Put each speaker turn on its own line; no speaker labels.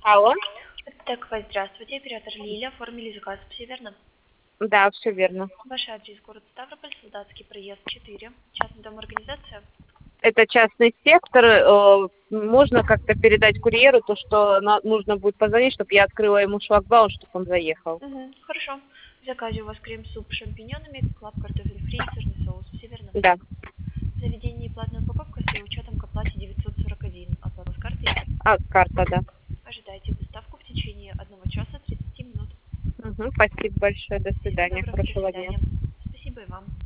Алло,
Так, здравствуйте, оператор Лилия. Оформили заказ, все верно?
да, все верно.
Ваш адрес: город Ставрополь, Солдатский проезд 4, частный дом, организация.
Это частный сектор. Можно как-то передать курьеру то, что нужно будет позвонить, чтобы я открыла ему шлагбаум, чтобы он заехал.
Угу, хорошо. В заказе у вас крем-суп с шампиньонами, клаб картофель фри, сырный соус, все верно?
Да.
В заведении платная упаковка с учетом к оплате 941. Оплата с карты.
Карта, да.
Ожидайте доставку в течение 1 часа 30 минут.
Спасибо большое. До
Всего
свидания.
доброго, до
Хорошего дня.
свидания. Спасибо и вам.